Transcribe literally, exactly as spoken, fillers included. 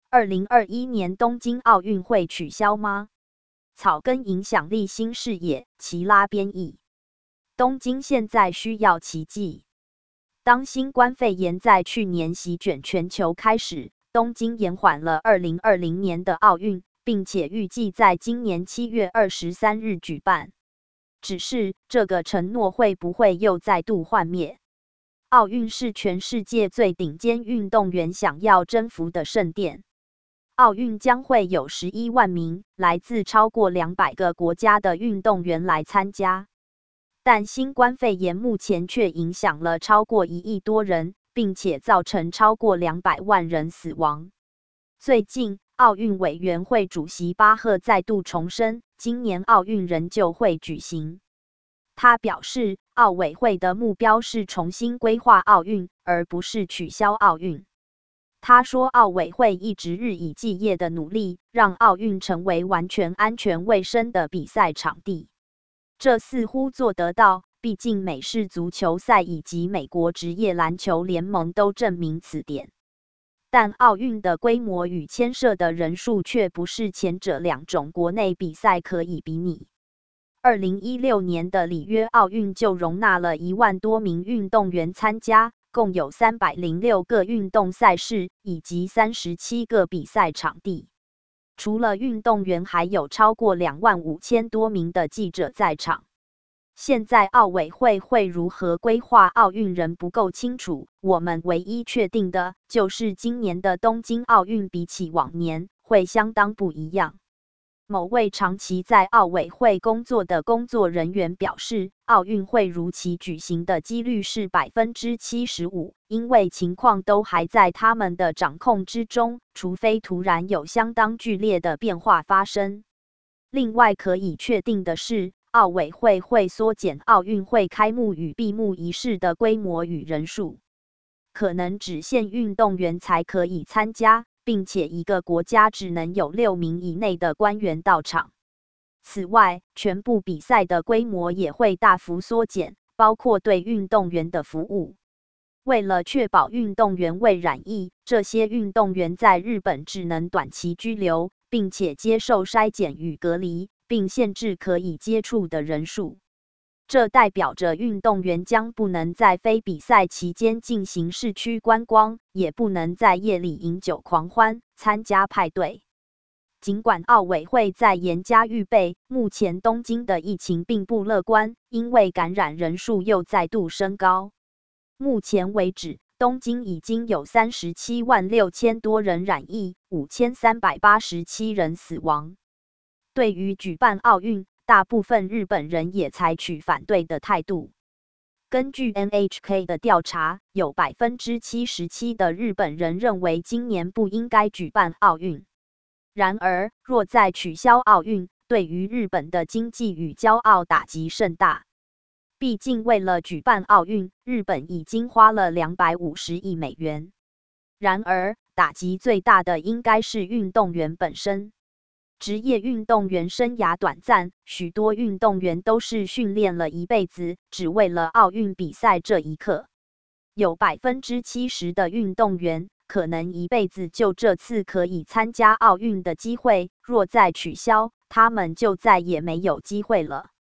二零二一年东京奥运会取消吗？草根影响力新视野，齐拉编译。东京现在需要奇迹。当新冠肺炎在去年席卷全球开始，东京延缓了二零二零年的奥运，并且预计在今年七月二十三日举办。只是这个承诺会不会又再度幻灭？奥运是全世界最顶尖运动员想要征服的圣殿。奥运将会有十一万名来自超过两百个国家的运动员来参加。但新冠肺炎目前却影响了超过一亿多人，并且造成超过两百万人死亡。最近，奥运委员会主席巴赫再度重申，今年奥运仍旧会举行。他表示，奥委会的目标是重新规划奥运，而不是取消奥运。他说，奥委会一直日以继夜的努力，让奥运成为完全安全卫生的比赛场地。这似乎做得到，毕竟美式足球赛以及美国职业篮球联盟都证明此点。但奥运的规模与牵涉的人数却不是前者两种国内比赛可以比拟。二零一六年的里约奥运就容纳了一万多名运动员参加，共有三百零六个运动赛事以及三十七个比赛场地。除了运动员，还有超过两万五千多名的记者在场。现在奥委会会如何规划奥运仍不够清楚，我们唯一确定的就是今年的东京奥运比起往年会相当不一样。某位长期在奥委会工作的工作人员表示，奥运会如期举行的几率是 百分之七十五， 因为情况都还在他们的掌控之中，除非突然有相当剧烈的变化发生。另外可以确定的是，奥委会会缩减奥运会开幕与闭幕仪式的规模与人数，可能只限运动员才可以参加，并且一个国家只能有六名以内的官员到场。此外，全部比赛的规模也会大幅缩减，包括对运动员的服务。为了确保运动员未染疫，这些运动员在日本只能短期居留，并且接受筛检与隔离，并限制可以接触的人数。这代表着运动员将不能在非比赛期间进行市区观光，也不能在夜里饮酒狂欢、参加派对。尽管奥委会在严加预备，目前东京的疫情并不乐观，因为感染人数又再度升高。目前为止，东京已经有三十七万六千多人染疫，五千三百八十七人死亡。对于举办奥运，大部分日本人也采取反对的态度。根据 N H K 的调查，有 百分之七十七 的日本人认为今年不应该举办奥运。然而，若再取消奥运，对于日本的经济与骄傲打击甚大。毕竟为了举办奥运，日本已经花了两百五十亿美元。然而，打击最大的应该是运动员本身。职业运动员生涯短暂，许多运动员都是训练了一辈子，只为了奥运比赛这一刻。有 百分之七十 的运动员可能一辈子就这次可以参加奥运的机会，若再取消，他们就再也没有机会了。